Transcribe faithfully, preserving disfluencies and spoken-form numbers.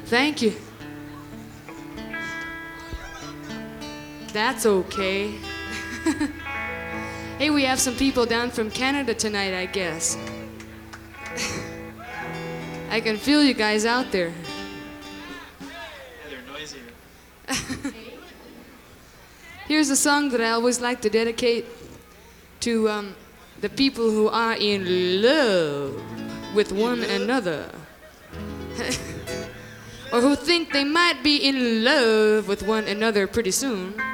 Thank you. That's okay. Hey, we have some people down from Canada tonight, I guess. I can feel you guys out there. Yeah, they're noisier. Here's a song that I always like to dedicate to um, the people who are in love with one another. Or who think they might be in love with one another pretty soon.